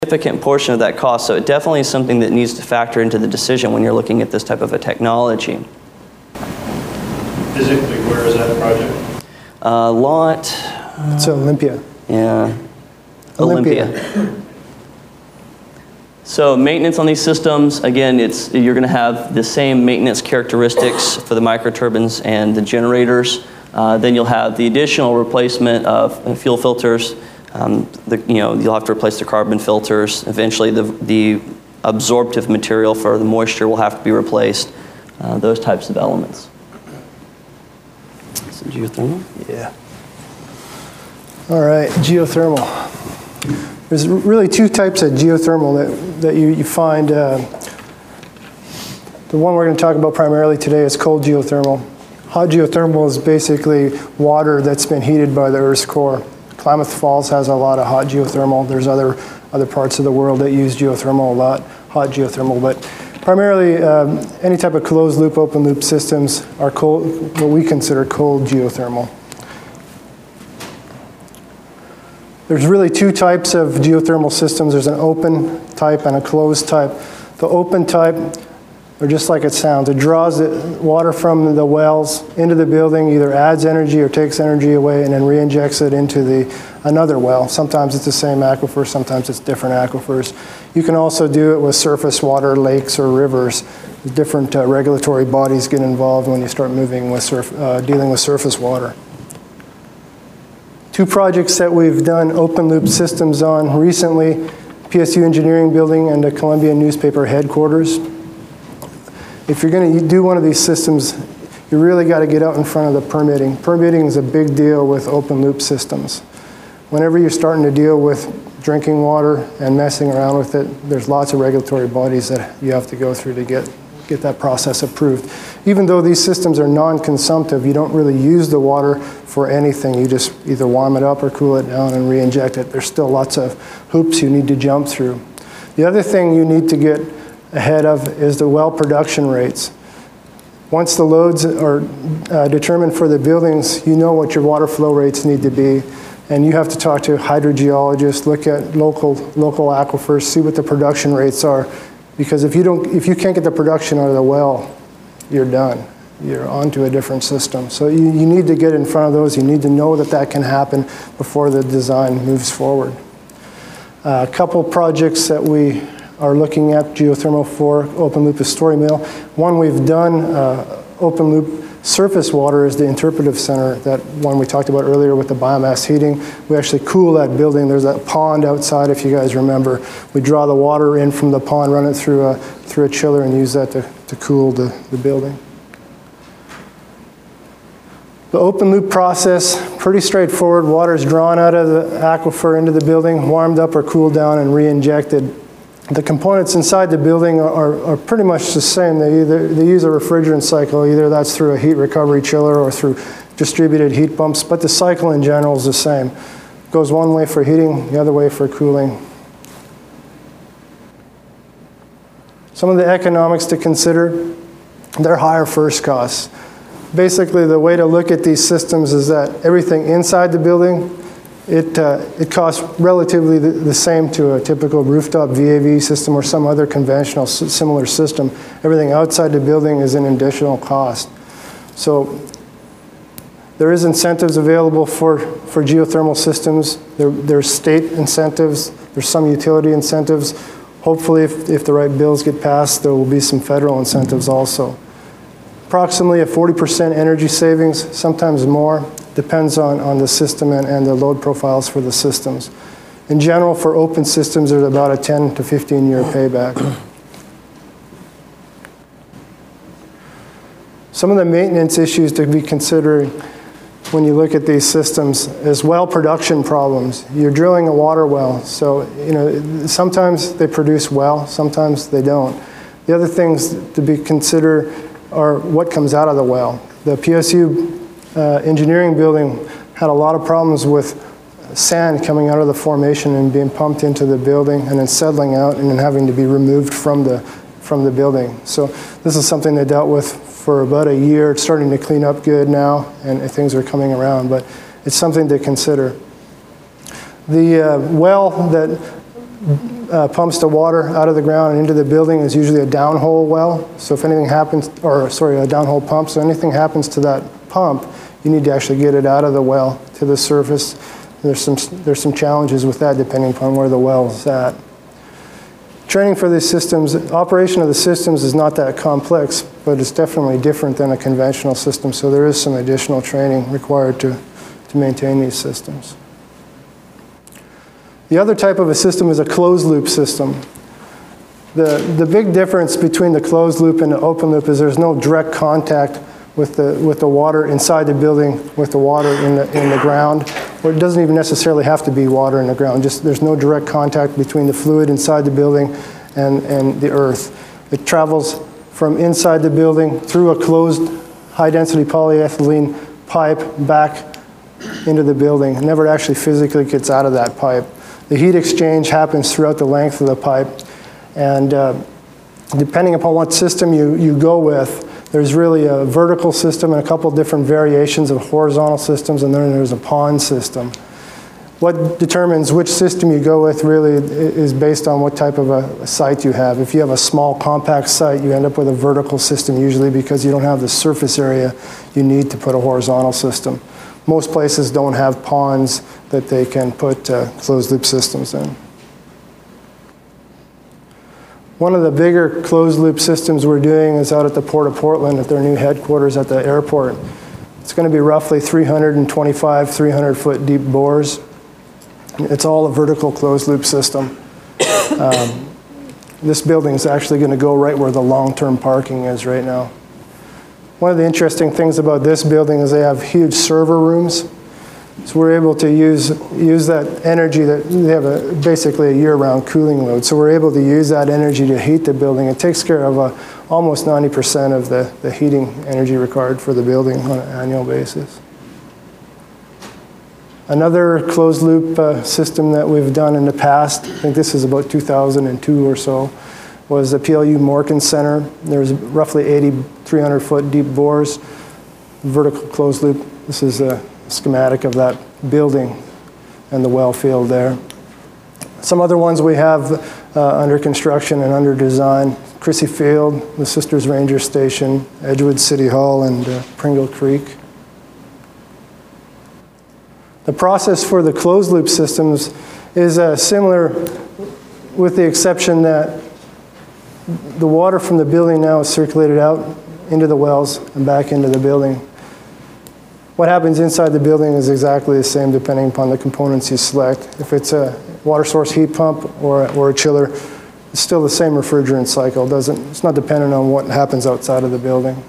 significant portion of that cost, so it definitely is something that needs to factor into the decision when you're looking at this type of a technology. Physically, where is that project? It's Olympia. Yeah. Olympia. So maintenance on these systems, again, you're going to have the same maintenance characteristics for the microturbines and the generators. Then you'll have the additional replacement of fuel filters. You'll have to replace the carbon filters. Eventually, the absorptive material for the moisture will have to be replaced. Those types of elements. So geothermal? Yeah. All right, geothermal. There's really two types of geothermal that you find. The one we're going to talk about primarily today is cold geothermal. Hot geothermal is basically water that's been heated by the Earth's core. Klamath Falls has a lot of hot geothermal. There's other parts of the world that use geothermal a lot, hot geothermal, but primarily any type of closed loop, open loop systems are cold, what we consider cold geothermal. There's really two types of geothermal systems. There's an open type and a closed type. The open type, or just like it sounds, it draws the water from the wells into the building, either adds energy or takes energy away, and then re-injects it into another well. Sometimes it's the same aquifer, sometimes it's different aquifers. You can also do it with surface water, lakes or rivers. Different regulatory bodies get involved when you start moving with dealing with surface water. Two projects that we've done open loop systems on recently, PSU Engineering Building and the Columbia Newspaper headquarters. If you're going to do one of these systems, you really got to get out in front of the permitting. Permitting is a big deal with open loop systems. Whenever you're starting to deal with drinking water and messing around with it, there's lots of regulatory bodies that you have to go through to get that process approved. Even though these systems are non-consumptive, you don't really use the water for anything. You just either warm it up or cool it down and re-inject it. There's still lots of hoops you need to jump through. The other thing you need to get ahead of is the well production rates. Once the loads are determined for the buildings, you know what your water flow rates need to be, and you have to talk to hydrogeologists, look at local aquifers, see what the production rates are, because if you can't get the production out of the well, you're done. You're onto a different system. So you need to get in front of those. You need to know that can happen before the design moves forward. A couple projects that we are looking at geothermal for open loop is Story Mill. One we've done, open loop surface water, is the interpretive center, that one we talked about earlier with the biomass heating. We actually cool that building. There's that pond outside, if you guys remember. We draw the water in from the pond, run it through a chiller, and use that to cool the building. The open loop process, pretty straightforward. Water is drawn out of the aquifer into the building, warmed up or cooled down, and re-injected. The components inside the building are pretty much the same. They use a refrigerant cycle. Either that's through a heat recovery chiller or through distributed heat pumps, but the cycle in general is the same. It goes one way for heating, the other way for cooling. Some of the economics to consider, they're higher first costs. Basically, the way to look at these systems is that everything inside the building, it costs relatively the same to a typical rooftop VAV system or some other conventional similar system. Everything outside the building is an additional cost. So there is incentives available for geothermal systems. There's state incentives. There's some utility incentives. Hopefully, if the right bills get passed, there will be some federal incentives also. Approximately a 40% energy savings, sometimes more. Depends on the system and the load profiles for the systems. In general, for open systems, there's about a 10 to 15 year payback. Some of the maintenance issues to be considered when you look at these systems is well production problems. You're drilling a water well, so sometimes they produce well, sometimes they don't. The other things to be considered are what comes out of the well. The PSU Engineering Building had a lot of problems with sand coming out of the formation and being pumped into the building and then settling out and then having to be removed from the building. So this is something they dealt with for about a year. It's starting to clean up good now, and things are coming around, but it's something to consider. The well that pumps the water out of the ground and into the building is usually a downhole well. So if anything happens, or sorry, a downhole pump, so anything happens to that pump, you need to actually get it out of the well to the surface. There's some challenges with that depending upon where the well is at. Training for these systems, operation of the systems is not that complex, but it's definitely different than a conventional system, so there is some additional training required to maintain these systems. The other type of a system is a closed loop system. The big difference between the closed loop and the open loop is there's no direct contact with the water inside the building, with the water in the ground. Or it doesn't even necessarily have to be water in the ground. Just there's no direct contact between the fluid inside the building and the earth. It travels from inside the building through a closed high-density polyethylene pipe back into the building. It never actually physically gets out of that pipe. The heat exchange happens throughout the length of the pipe, and depending upon what system you go with, there's really a vertical system and a couple different variations of horizontal systems, and then there's a pond system. What determines which system you go with really is based on what type of a site you have. If you have a small compact site, you end up with a vertical system usually because you don't have the surface area you need to put a horizontal system. Most places don't have ponds that they can put closed loop systems in. One of the bigger closed loop systems we're doing is out at the Port of Portland at their new headquarters at the airport. It's going to be roughly 325, 300-foot deep bores. It's all a vertical closed loop system. This building is actually going to go right where the long-term parking is right now. One of the interesting things about this building is they have huge server rooms. So we're able to use that energy that they have basically a year-round cooling load. So we're able to use that energy to heat the building. It takes care of almost 90% of the heating energy required for the building on an annual basis. Another closed loop system that we've done in the past, I think this is about 2002 or so, was the PLU Morkin Center. There's roughly 80 300-foot deep bores, vertical closed loop. This is a schematic of that building and the well field there. Some other ones we have under construction and under design: Crissy Field, the Sisters Ranger Station, Edgewood City Hall, and Pringle Creek. The process for the closed loop systems is similar, with the exception that the water from the building now is circulated out into the wells and back into the building. What happens inside the building is exactly the same depending upon the components you select. If it's a water source heat pump or a chiller, it's still the same refrigerant cycle. It's not dependent on what happens outside of the building.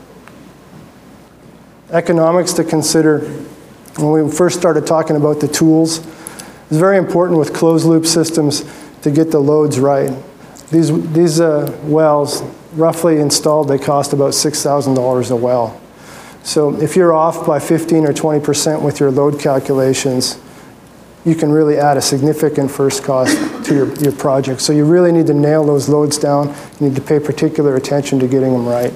Economics to consider. When we first started talking about the tools, it's very important with closed loop systems to get the loads right. These wells, roughly installed, they cost about $6,000 a well. So if you're off by 15 or 20% with your load calculations, you can really add a significant first cost to your project. So you really need to nail those loads down. You need to pay particular attention to getting them right.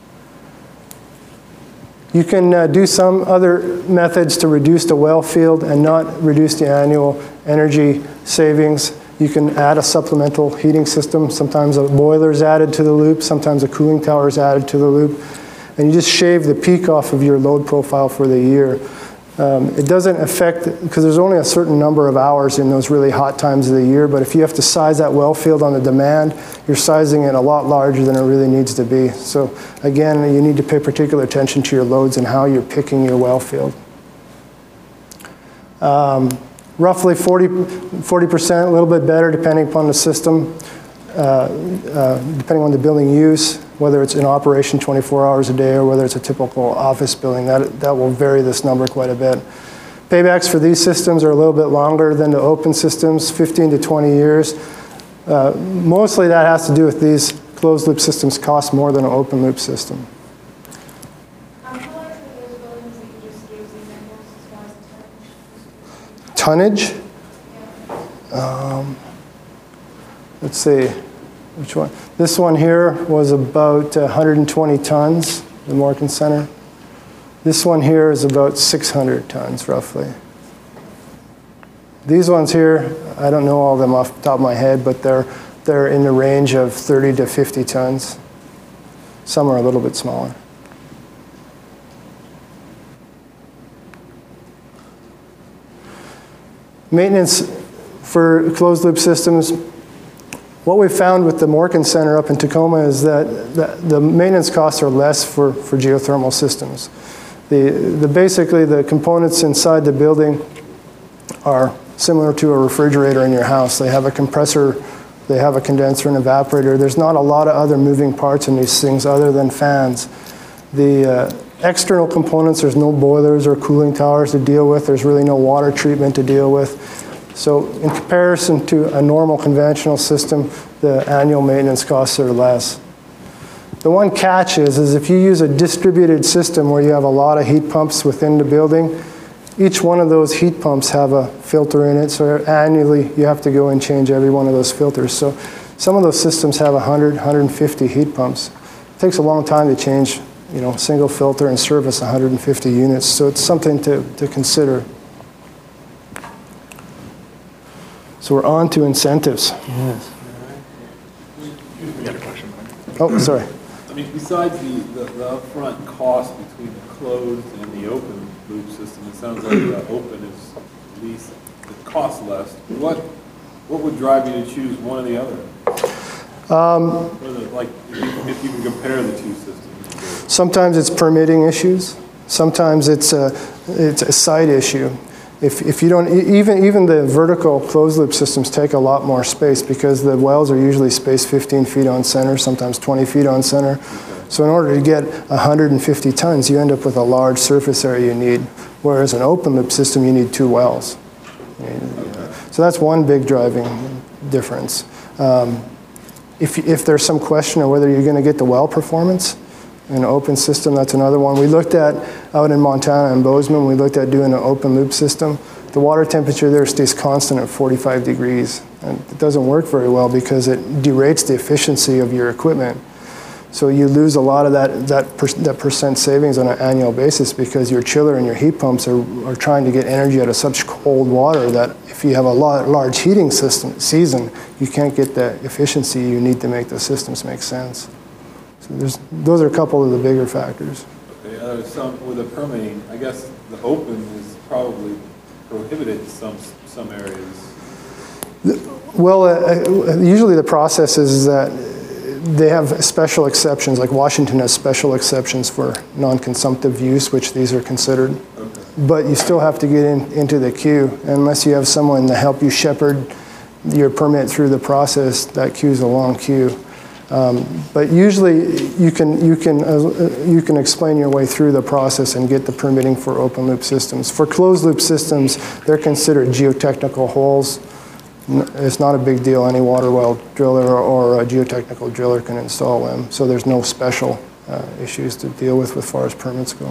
You can do some other methods to reduce the well field and not reduce the annual energy savings. You can add a supplemental heating system. Sometimes a boiler is added to the loop. Sometimes a cooling tower is added to the loop. And you just shave the peak off of your load profile for the year. It doesn't affect, because there's only a certain number of hours in those really hot times of the year, but if you have to size that well field on the demand, you're sizing it a lot larger than it really needs to be. So again, you need to pay particular attention to your loads and how you're picking your well field. Roughly 40%, a little bit better depending upon the system, depending on the building use, whether it's in operation 24 hours a day or whether it's a typical office building. That will vary this number quite a bit. Paybacks for these systems are a little bit longer than the open systems, 15 to 20 years. Mostly that has to do with these closed loop systems cost more than an open loop system. How large are those buildings that you just gave examples as far as tonnage? Tonnage? Let's see, which one? This one here was about 120 tons, the Morkin Center. This one here is about 600 tons, roughly. These ones here, I don't know all of them off the top of my head, but they're in the range of 30 to 50 tons. Some are a little bit smaller. Maintenance for closed loop systems. What we've found with the Morkin Center up in Tacoma is that the maintenance costs are less for geothermal systems. Basically, the components inside the building are similar to a refrigerator in your house. They have a compressor, they have a condenser and evaporator. There's not a lot of other moving parts in these things other than fans. The external components, there's no boilers or cooling towers to deal with. There's really no water treatment to deal with. So in comparison to a normal conventional system, the annual maintenance costs are less. The one catch is if you use a distributed system where you have a lot of heat pumps within the building, each one of those heat pumps have a filter in it, so annually you have to go and change every one of those filters. So some of those systems have 100, 150 heat pumps. It takes a long time to change, a single filter and service 150 units, so it's something to consider. So we're on to incentives. Yes. Oh, sorry. I mean, besides the upfront cost between the closed and the open loop system, it sounds like the open is at least, it costs less. What would drive you to choose one or the other? Like, if you can compare the two systems. Sometimes it's permitting issues. Sometimes it's a site issue. If you don't, even the vertical closed loop systems take a lot more space because the wells are usually spaced 15 feet on center, sometimes 20 feet on center. Okay. So in order to get 150 tons, you end up with a large surface area you need, whereas an open loop system, you need 2 wells. Okay. So that's one big driving difference. If there's some question of whether you're going to get the well performance, an open system, that's another one. We looked at, out in Montana and Bozeman, we looked at doing an open loop system. The water temperature there stays constant at 45 degrees. And it doesn't work very well because it derates the efficiency of your equipment. So you lose a lot of that percent savings on an annual basis because your chiller and your heat pumps are trying to get energy out of such cold water that if you have a large heating season, you can't get the efficiency you need to make the systems make sense. Those are a couple of the bigger factors. Okay, with the permitting, I guess the open is probably prohibited in some areas. Well, usually the process is that they have special exceptions, like Washington has special exceptions for non-consumptive use, which these are considered. Okay. But you still have to get into the queue. Unless you have someone to help you shepherd your permit through the process, that queue is a long queue. But usually you can explain your way through the process and get the permitting for open loop systems. For closed loop systems, they're considered geotechnical holes. It's not a big deal. Any water well driller or a geotechnical driller can install them. So there's no special issues to deal with as far as permits go.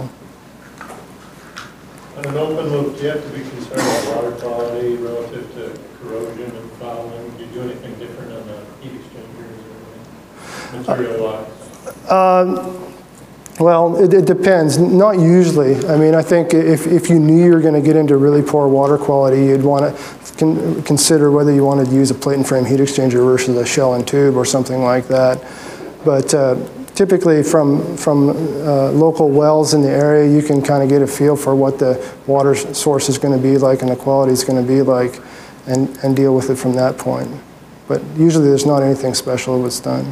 On an open loop, do you have to be concerned about water quality relative to corrosion and fouling? Do you do anything different on the heat exchangers or anything, material-wise? Well, it depends. Not usually. I mean, I think if you knew you were going to get into really poor water quality, you'd want to consider whether you wanted to use a plate and frame heat exchanger versus a shell and tube or something like that. But typically from local wells in the area, you can kind of get a feel for what the water source is going to be like and the quality is going to be like and deal with it from that point. But usually there's not anything special that's done.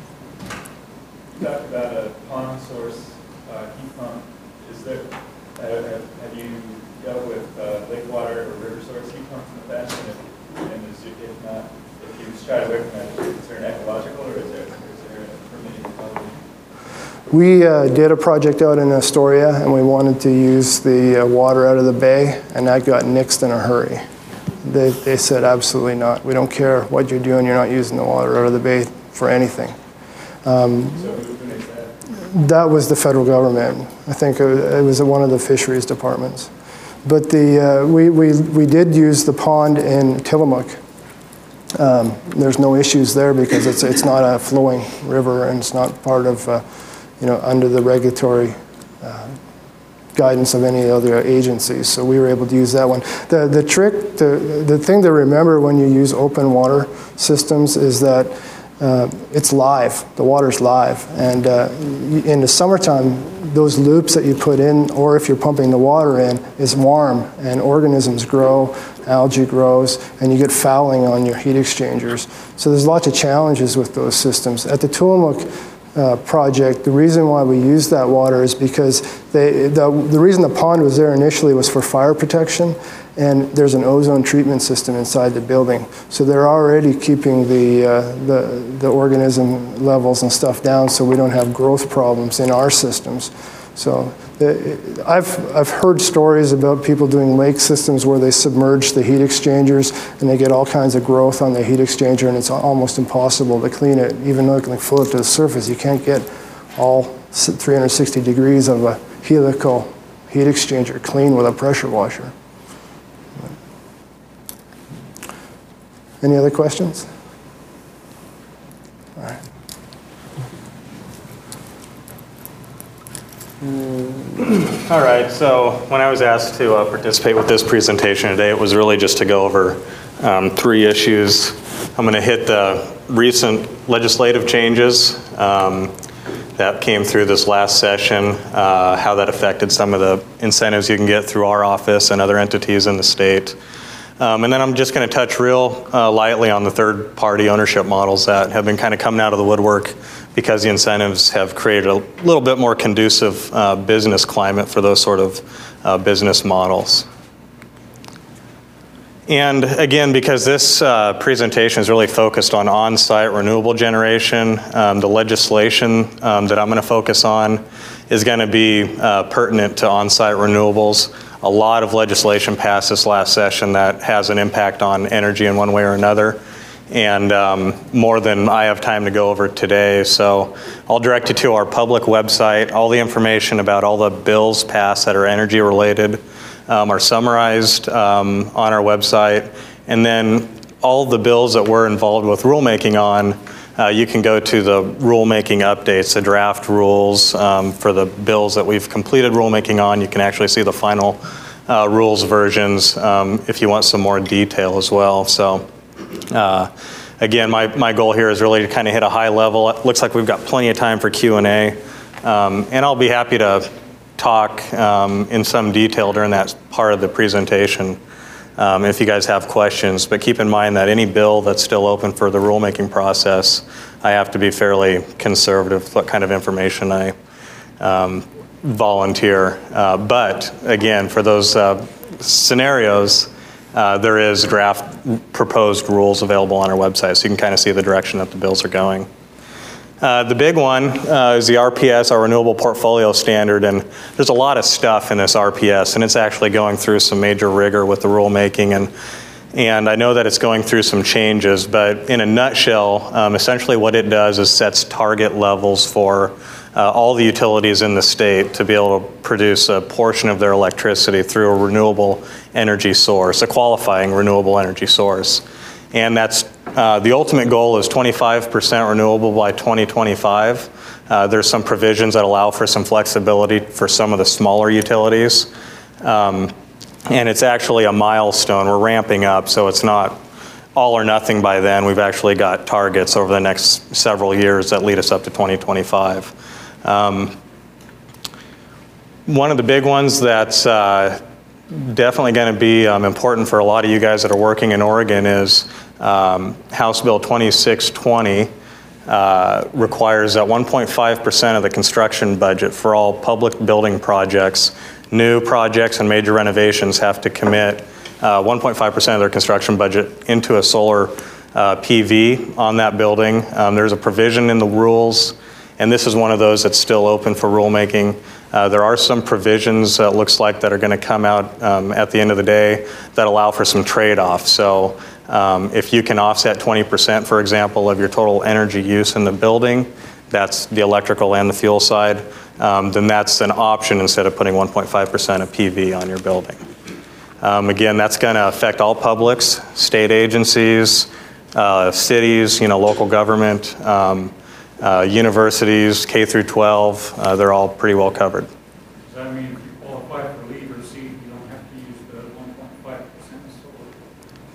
About a pond source heat pump, is there, have you dealt with lake water or river source heat pumps in the past? And if not, if you try away from that, is there an ecological or is there a permitting quality? We did a project out in Astoria and we wanted to use the water out of the bay and that got nixed in a hurry. They said absolutely not. We don't care what you're doing, you're not using the water out of the bay for anything. So who makes that? That was the federal government. I think it was one of the fisheries departments. But we did use the pond in Tillamook. There's no issues there because it's not a flowing river and it's not part of under the regulatory guidance of any other agencies. So we were able to use that one. The trick, the thing to remember when you use open water systems is that it's live. The water's live. And in the summertime, those loops that you put in, or if you're pumping the water in, is warm, and organisms grow, algae grows, and you get fouling on your heat exchangers. So there's lots of challenges with those systems. At the Tillamook project, the reason why we used that water is because the reason the pond was there initially was for fire protection, and there's an ozone treatment system inside the building. So they're already keeping the organism levels and stuff down so we don't have growth problems in our systems. So I've heard stories about people doing lake systems where they submerge the heat exchangers and they get all kinds of growth on the heat exchanger, and it's almost impossible to clean it. Even though it can float to the surface, you can't get all 360 degrees of a helical heat exchanger clean with a pressure washer. Any other questions? All right. All right, so when I was asked to participate with this presentation today, it was really just to go over 3 issues. I'm going to hit the recent legislative changes that came through this last session, how that affected some of the incentives you can get through our office and other entities in the state. And then I'm just going to touch real lightly on the third-party ownership models that have been kind of coming out of the woodwork because the incentives have created a little bit more conducive business climate for those sort of business models. And again, because this presentation is really focused on on-site renewable generation, the legislation that I'm going to focus on is going to be pertinent to on-site renewables. A lot of legislation passed this last session that has an impact on energy in one way or another, and more than I have time to go over today. So I'll direct you to our public website. All the information about all the bills passed that are energy related are summarized on our website. And then all the bills that we're involved with rulemaking on, you can go to the rulemaking updates, the draft rules for the bills that we've completed rulemaking on. You can actually see the final rules versions if you want some more detail as well. So again, my goal here is really to kind of hit a high level. It looks like we've got plenty of time for Q&A, and I'll be happy to talk in some detail during that part of the presentation if you guys have questions. But keep in mind that any bill that's still open for the rulemaking process, I have to be fairly conservative with what kind of information I volunteer. But again, for those scenarios, there is draft proposed rules available on our website, so you can kind of see the direction that the bills are going. The big one is the RPS, our Renewable Portfolio Standard, and there's a lot of stuff in this RPS, and it's actually going through some major rigor with the rulemaking, and I know that it's going through some changes, but in a nutshell, essentially what it does is sets target levels for all the utilities in the state to be able to produce a portion of their electricity through a renewable energy source, a qualifying renewable energy source. And that's the ultimate goal is 25% renewable by 2025. There's some provisions that allow for some flexibility for some of the smaller utilities. And it's actually a milestone. We're ramping up, so it's not all or nothing by then. We've actually got targets over the next several years that lead us up to 2025. One of the big ones that's definitely going to be important for a lot of you guys that are working in Oregon is House Bill 2620 requires that 1.5% of the construction budget for all public building projects, new projects and major renovations have to commit 1.5% of their construction budget into a solar PV on that building. There's a provision in the rules, and this is one of those that's still open for rulemaking. There are some provisions that looks like that are going to come out at the end of the day that allow for some trade-off. So if you can offset 20%, for example, of your total energy use in the building, that's the electrical and the fuel side, then that's an option instead of putting 1.5% of PV on your building. Again, that's going to affect all publics, state agencies, cities, local government, universities, K through 12, they're all pretty well covered. Does that mean if you qualify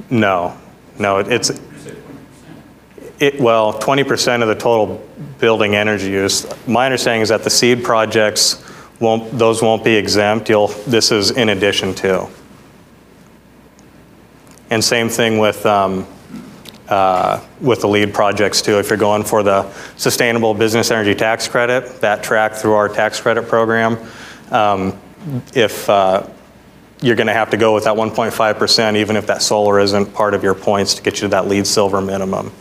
No, it's, well, 20% of the total building energy use. My understanding is that the seed projects those won't be exempt. This is in addition to. And same thing with the LEED projects too. If you're going for the Sustainable Business Energy Tax Credit, that track through our tax credit program, if you're going to have to go with that 1.5%, even if that solar isn't part of your points to get you to that LEED Silver minimum.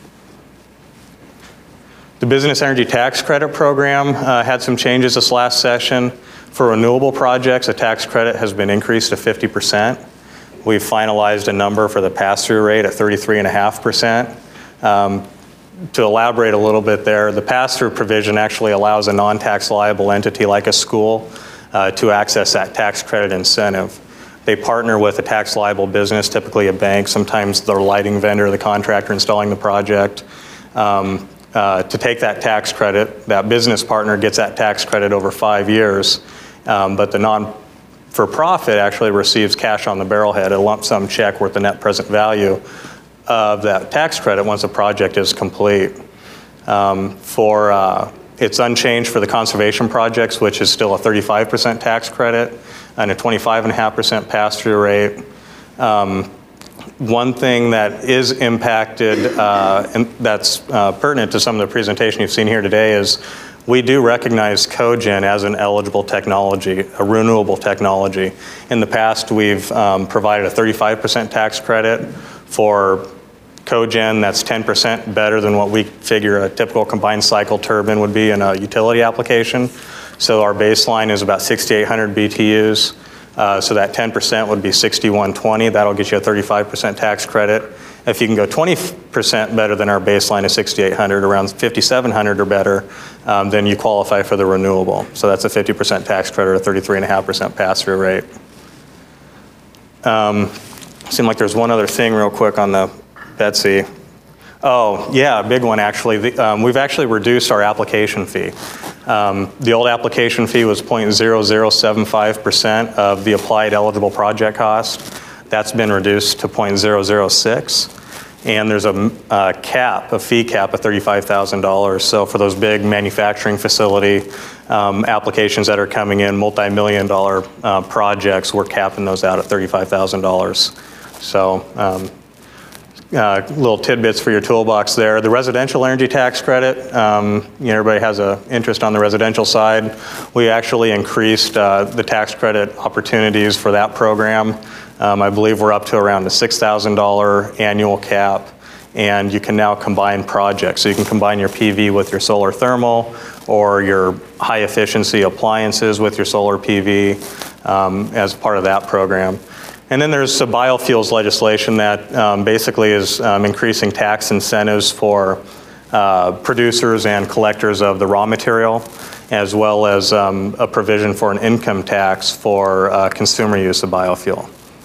The Business Energy Tax Credit Program had some changes this last session. For renewable projects, the tax credit has been increased to 50%. We've finalized a number for the pass-through rate at 33.5%. To elaborate a little bit there, the pass-through provision actually allows a non-tax liable entity like a school to access that tax credit incentive. They partner with a tax liable business, typically a bank, sometimes their lighting vendor, the contractor installing the project. To take that tax credit, that business partner gets that tax credit over 5 years, but the non-for-profit actually receives cash on the barrelhead, a lump sum check worth the net present value of that tax credit once the project is complete. It's unchanged for the conservation projects, which is still a 35% tax credit and a 25.5% pass-through rate. One thing that is impacted and that's pertinent to some of the presentation you've seen here today is we do recognize cogen as an eligible technology, a renewable technology. In the past, we've provided a 35% tax credit for cogen. That's 10% better than what we figure a typical combined cycle turbine would be in a utility application. So our baseline is about 6,800 BTUs. So that 10% would be 6,120. That'll get you a 35% tax credit. If you can go 20% better than our baseline of 6,800, around 5,700 or better, then you qualify for the renewable. So that's a 50% tax credit or a 33.5% pass-through rate. Seemed like there's one other thing real quick on the Betsy. Oh, yeah, a big one actually. We've actually reduced our application fee. The old application fee was 0.0075% of the applied eligible project cost. That's been reduced to 0.006. And there's a fee cap of $35,000. So for those big manufacturing facility applications that are coming in, multi-million-dollar projects, we're capping those out at $35,000. So little tidbits for your toolbox there. The residential energy tax credit, everybody has an interest on the residential side. We actually increased the tax credit opportunities for that program. I believe we're up to around a $6,000 annual cap, and you can now combine projects. So you can combine your PV with your solar thermal or your high efficiency appliances with your solar PV as part of that program. And then there's some biofuels legislation that basically is increasing tax incentives for producers and collectors of the raw material, as well as a provision for an income tax for consumer use of biofuel.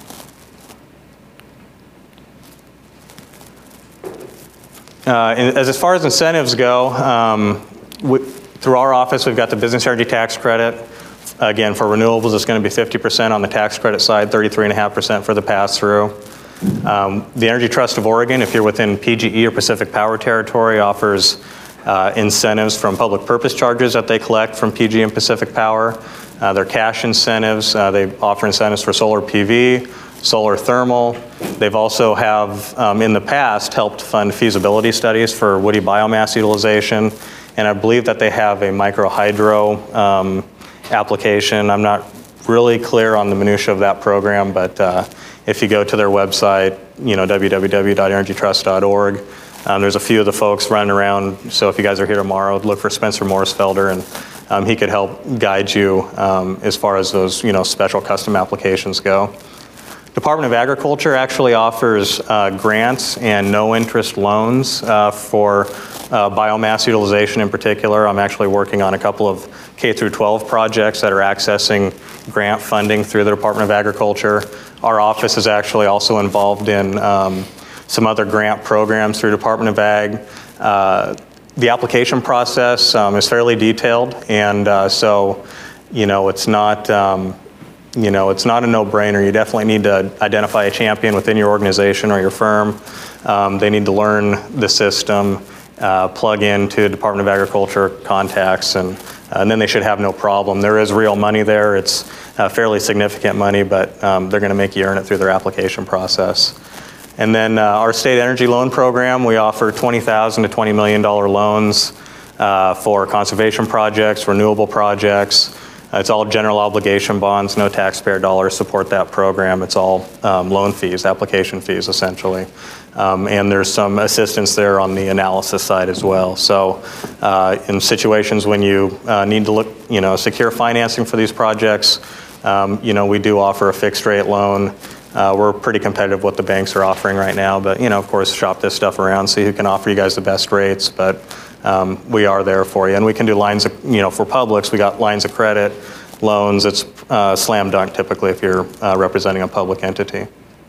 As far as incentives go, through our office, we've got the business energy tax credit. Again, for renewables, it's going to be 50% on the tax credit side, 33.5% for the pass-through. The Energy Trust of Oregon, if you're within PGE or Pacific Power Territory, offers incentives from public purpose charges that they collect from PGE and Pacific Power. They're cash incentives. They offer incentives for solar PV, solar thermal. They've also have, in the past, helped fund feasibility studies for woody biomass utilization. And I believe that they have a microhydro application. I'm not really clear on the minutia of that program, but if you go to their website, www.energytrust.org, there's a few of the folks running around. So if you guys are here tomorrow, look for Spencer Morrisfelder, and he could help guide you as far as those special custom applications go. Department of Agriculture actually offers grants and no interest loans for biomass utilization in particular. I'm actually working on a couple of K through 12 projects that are accessing grant funding through the Department of Agriculture. Our office is actually also involved in some other grant programs through Department of Ag. The application process is fairly detailed, and so it's not it's not a no-brainer. You definitely need to identify a champion within your organization or your firm. They need to learn the system, plug into Department of Agriculture contacts, and then they should have no problem. There is real money there. It's fairly significant money, but they're going to make you earn it through their application process. And then our state energy loan program, we offer $20,000 to $20 million loans for conservation projects, renewable projects. It's all general obligation bonds, no taxpayer dollars support that program. It's all loan fees, application fees, essentially. And there's some assistance there on the analysis side as well. So in situations when you need to look, secure financing for these projects, we do offer a fixed rate loan. We're pretty competitive with what the banks are offering right now, but of course, shop this stuff around, see who can offer you guys the best rates. But we are there for you, and we can do lines of, for publics, we got lines of credit, loans. It's slam dunk typically if you're representing a public entity.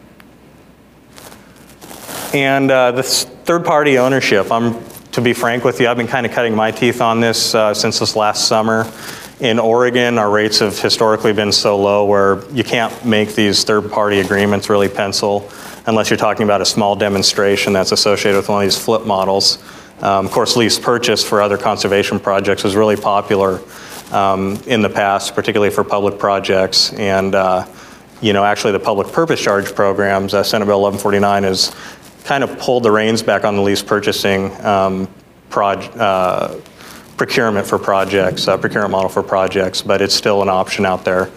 And this third-party ownership, to be frank with you, I've been kind of cutting my teeth on this since this last summer. In Oregon, our rates have historically been so low where you can't make these third-party agreements really pencil unless you're talking about a small demonstration that's associated with one of these flip models. Of course, lease purchase for other conservation projects was really popular in the past, particularly for public projects. And actually the public purpose charge programs, Senate Bill 1149 has kind of pulled the reins back on the lease purchasing procurement for projects, procurement model for projects, but it's still an option out there.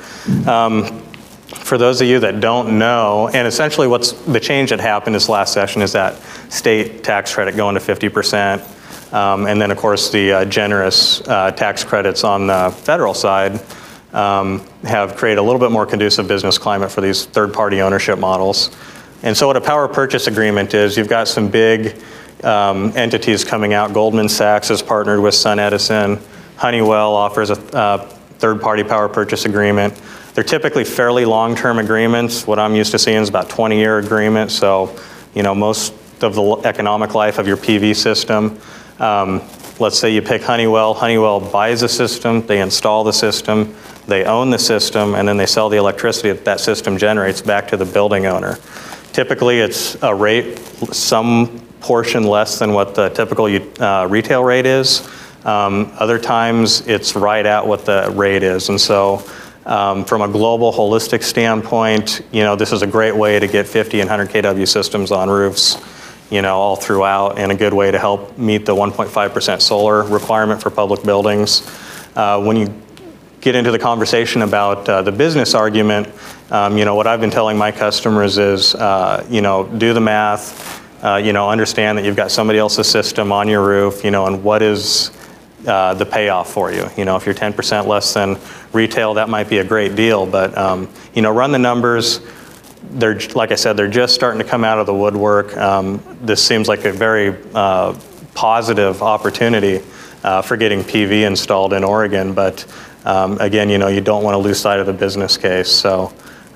For those of you that don't know, and essentially what's the change that happened this last session is that state tax credit going to 50%, and then of course the generous tax credits on the federal side have created a little bit more conducive business climate for these third-party ownership models. And so what a power purchase agreement is, you've got some big entities coming out. Goldman Sachs has partnered with SunEdison. Honeywell offers a third-party power purchase agreement. They're typically fairly long-term agreements. What I'm used to seeing is about 20-year agreements. So, most of the economic life of your PV system. Let's say you pick Honeywell. Honeywell buys a system, they install the system, they own the system, and then they sell the electricity that system generates back to the building owner. Typically, it's a rate, some portion less than what the typical retail rate is. Other times, it's right at what the rate is. And so, from a global holistic standpoint, this is a great way to get 50 and 100 kW systems on roofs, all throughout, and a good way to help meet the 1.5% solar requirement for public buildings. When you get into the conversation about the business argument, what I've been telling my customers is, do the math, understand that you've got somebody else's system on your roof, and what is the payoff for you. If you're 10% less than retail, that might be a great deal, but run the numbers. They're, like I said, they're just starting to come out of the woodwork. This seems like a very positive opportunity for getting PV installed in Oregon, but again, you don't want to lose sight of the business case. So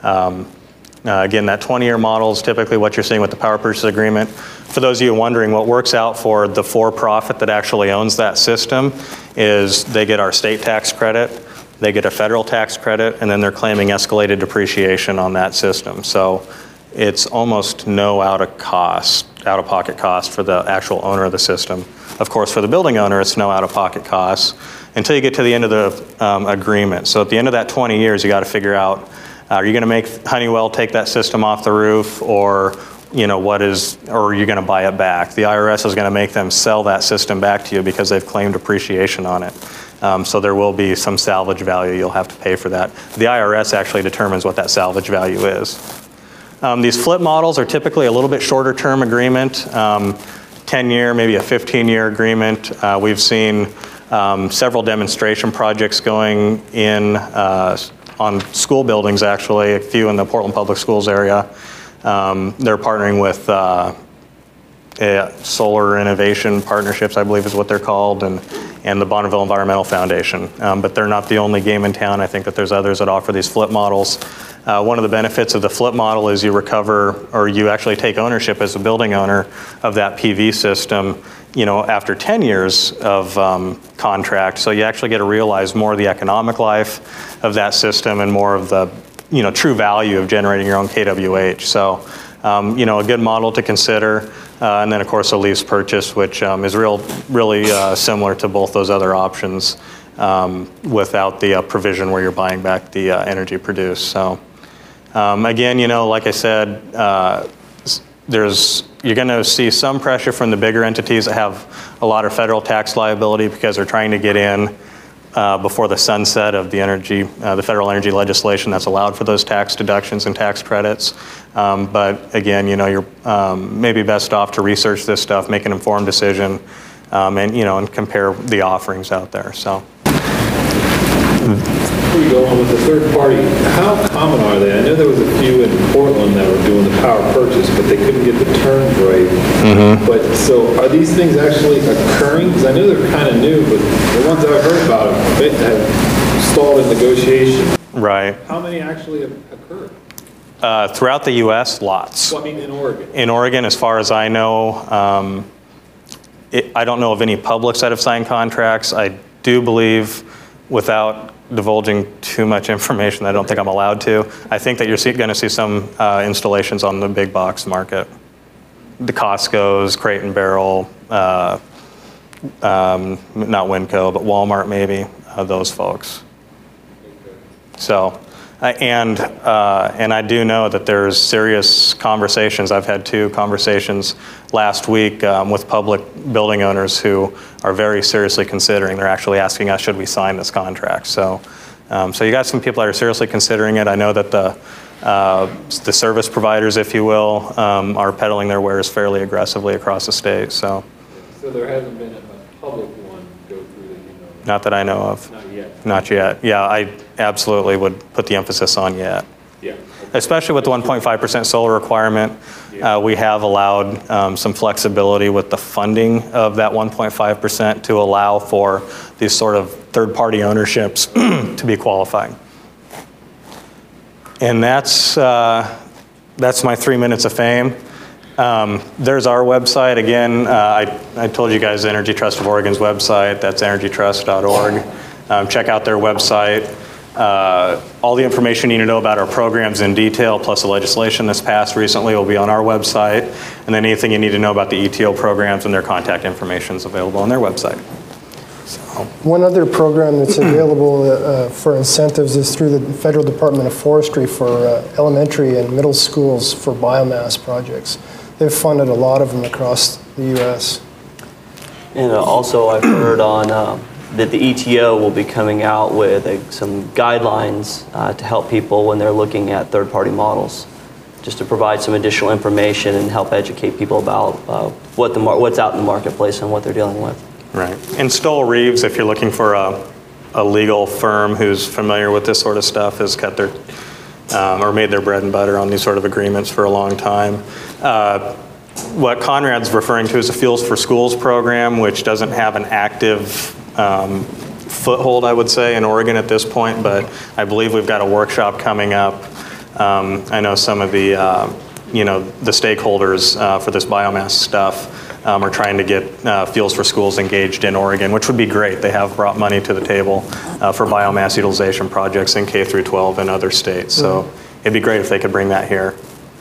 again, that 20-year model is typically what you're seeing with the power purchase agreement. For those of you wondering, what works out for the for-profit that actually owns that system is they get our state tax credit, they get a federal tax credit, and then they're claiming escalated depreciation on that system. So it's almost no out-of-pocket cost for the actual owner of the system. Of course, for the building owner, it's no out-of-pocket cost until you get to the end of the agreement. So at the end of that 20 years, you got to figure out, are you going to make Honeywell take that system off the roof, or or are you going to buy it back? The IRS is going to make them sell that system back to you because they've claimed depreciation on it. So there will be some salvage value you'll have to pay for that. The IRS actually determines what that salvage value is. These flip models are typically a little bit shorter term agreement, 10-year, maybe a 15-year agreement. We've seen several demonstration projects going in on school buildings, actually, a few in the Portland Public Schools area. They're partnering with Solar Innovation Partnerships, I believe is what they're called, and the Bonneville Environmental Foundation. But they're not the only game in town. I think that there's others that offer these flip models. One of the benefits of the flip model is you recover, or you actually take ownership as a building owner of that PV system, after 10 years of contract. So you actually get to realize more of the economic life of that system and more of the true value of generating your own kWh. So, a good model to consider. And then, of course, a lease purchase, which is really similar to both those other options without the provision where you're buying back the energy produced. So, again, like I said, you're going to see some pressure from the bigger entities that have a lot of federal tax liability because they're trying to get in before the sunset of the federal energy legislation that's allowed for those tax deductions and tax credits. But again, you're maybe best off to research this stuff, make an informed decision, and compare the offerings out there. So. Before we go on with the third party, how common are they? I know there was a few in Portland that were doing the power purchase, but they couldn't get the terms right. Mm-hmm. But so are these things actually occurring? Because I know they're kind of new, but the ones that I've heard about have stalled in negotiation. Right. How many actually have occurred? Throughout the U.S., lots. Well, I mean, in Oregon. In Oregon, as far as I know, I don't know of any publics that have signed contracts. I do believe, without divulging too much information, I don't think I'm allowed to, I think that you're going to see some installations on the big box market. The Costco's, Crate and Barrel, not Winco, but Walmart maybe, those folks. So, and I do know that there's serious conversations. I've had 2 conversations last week with public building owners who are very seriously considering. They're actually asking us, should we sign this contract? So you got some people that are seriously considering it. I know that the service providers, if you will, are peddling their wares fairly aggressively across the state. So there hasn't been a public one go through that you know of? Not that I know of. Not yet. Not yet. Yeah, I absolutely would put the emphasis on yet. Yeah. Especially with the 1.5% solar requirement, we have allowed some flexibility with the funding of that 1.5% to allow for these sort of third-party ownerships to be qualifying. And that's my 3 minutes of fame. There's our website. Again, I told you guys Energy Trust of Oregon's website. That's energytrust.org. Check out their website. All the information you need to know about our programs in detail, plus the legislation that's passed recently, will be on our website. And then anything you need to know about the ETO programs and their contact information is available on their website. So. One other program that's available for incentives is through the Federal Department of Forestry for elementary and middle schools for biomass projects. They've funded a lot of them across the U.S. And also I've heard on that the ETO will be coming out with some guidelines to help people when they're looking at third-party models, just to provide some additional information and help educate people about what's out in the marketplace and what they're dealing with. Right. And Stoll Reeves, if you're looking for a legal firm who's familiar with this sort of stuff, has cut their or made their bread and butter on these sort of agreements for a long time. What Conrad's referring to is a Fuels for Schools program, which doesn't have an active foothold, I would say, in Oregon at this point, but I believe we've got a workshop coming up. I know some of the the stakeholders for this biomass stuff are trying to get Fuels for Schools engaged in Oregon, which would be great. They have brought money to the table for biomass utilization projects in K through 12 in other states. So it'd be great if they could bring that here.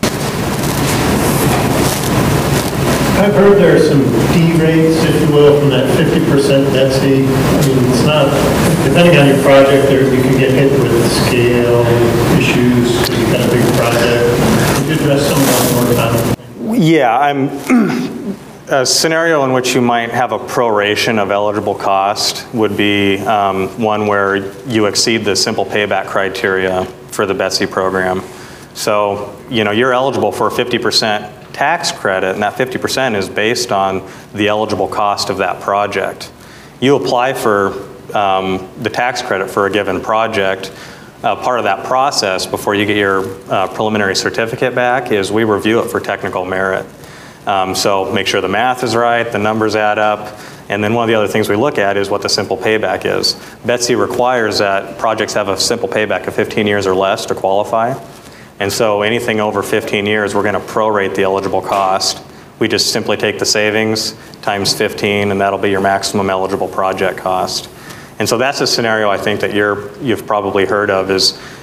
I've heard there are some D-rates, if you will, from that 50% density. I mean, it's not, depending on your project, you can get hit with scale issues, because you've got a big project. Could you address some of that more time? Yeah, a scenario in which you might have a proration of eligible cost would be one where you exceed the simple payback criteria for the BETC program. So, you're eligible for a 50% tax credit, and that 50% is based on the eligible cost of that project. You apply for the tax credit for a given project. Part of that process before you get your preliminary certificate back is we review it for technical merit. So make sure the math is right, the numbers add up, and then one of the other things we look at is what the simple payback is. BETC requires that projects have a simple payback of 15 years or less to qualify. And so anything over 15 years, we're going to prorate the eligible cost. We just simply take the savings times 15, and that'll be your maximum eligible project cost. And so that's a scenario I think that you've probably heard of is,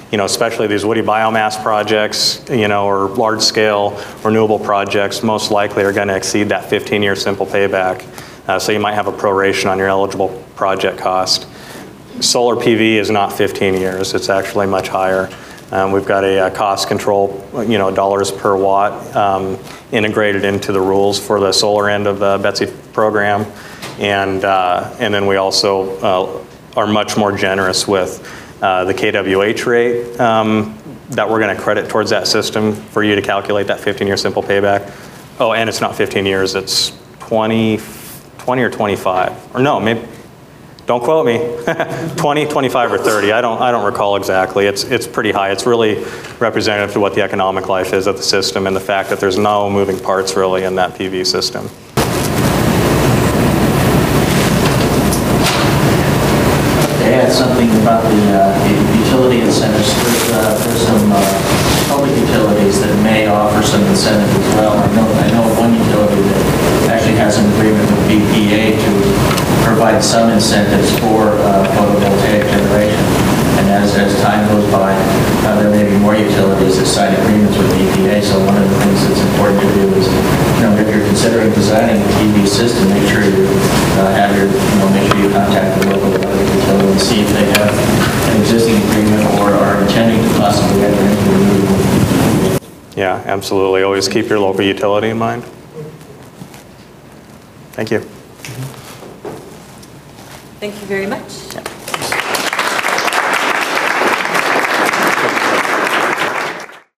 especially these woody biomass projects, or large-scale renewable projects, most likely are going to exceed that 15-year simple payback. So you might have a proration on your eligible project cost. Solar PV is not 15 years. It's actually much higher. We've got a cost control, dollars per watt integrated into the rules for the solar end of the BETC program. And then we also are much more generous with the KWH rate that we're going to credit towards that system for you to calculate that 15-year simple payback. Oh, and it's not 15 years, it's 20 or 25, or no, maybe, don't quote me, 20, 25, or 30, I don't recall exactly. It's pretty high. It's really representative to what the economic life is of the system and the fact that there's no moving parts really in that PV system. To add something about the utility incentives, there's some public utilities that may offer some incentive as well. I know of one utility that actually has an agreement with BPA to provide some incentives for photovoltaic generation. And as time goes by, there may be more utilities that sign agreements with BPA. So one of the things that's important to do is, if you're considering designing a PV system, make sure you have your, make sure you contact the local utility and see if they have an existing agreement or are intending to possibly enter into a new one. Yeah, absolutely. Always keep your local utility in mind. Thank you. Thank you very much.